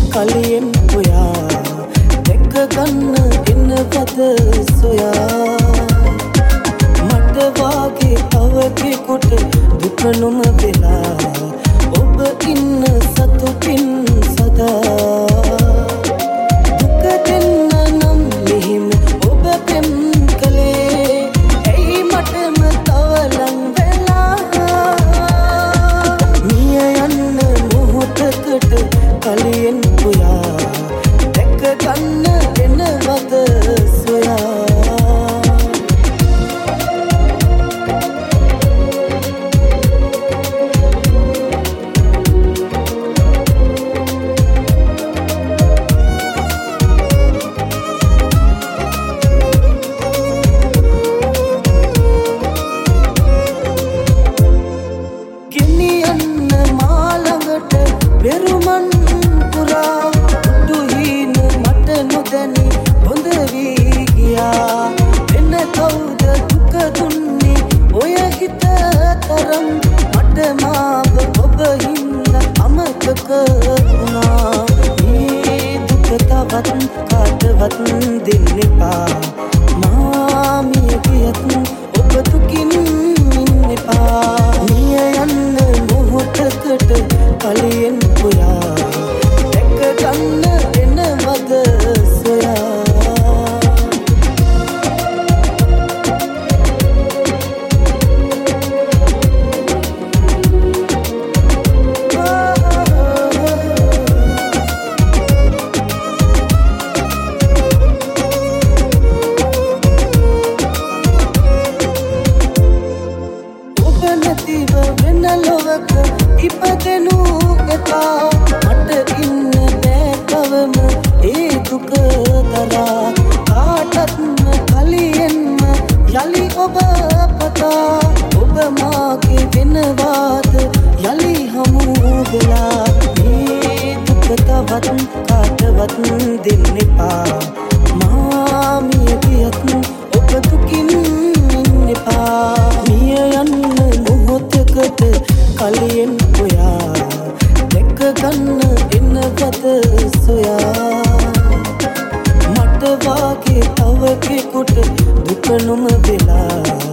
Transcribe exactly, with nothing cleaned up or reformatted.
කලියෙන් ඔයා දැක ගන්න එන්නවද සොයා මට වාගේ තව කෙනෙකුට දුක නොම වෙලා ඔබ ඉන්න සතුටින් සදා දුක දෙන්න නම් මෙහිම ඔබ පෙම් කළේ ඇයි මටම තව ලං වෙලා මිය යන්න මොහොතකට කලියෙන් ඔයා දැක ගන්න එනවද සොයා වෙරුමන් පුරා දුහින මට නොදැනි හොඳ වී ගියා වෙන කවුද දුක දුන්නේ ඔය හිත තරම් මට මාව ඔබ හින්දා අමතක වුණා මේ දුක තවත් කාටවත් දෙන්න එපා මා මිය ගියත් ඔබ දුකින් ඉන්න එපා මිය යන්න මොහොතකට කලියෙන් ඔයා දැක ගන්න එනවද සොයා ඔබ නැතිව වෙන ලොවක ඉපදෙනු එපා මට ඉන්න බෑ කවම ඒ දුක දරා කාටත්ම කලියෙන්ම යලි ඔබ පතා ඔබ මාගේ වෙනවාද යලි හමු වෙලා මේ දුක තවත් කාටවත් දෙන්න එපා මා මිය ගියත් ඔබ දුකින් ඉන්න එපා මිය යන්න මොහොතකට කලියෙන් ඔයා දැක ගන්න එන්නවද සොයා මට වාගේ තව කෙනෙකුට දුක නොම වෙලා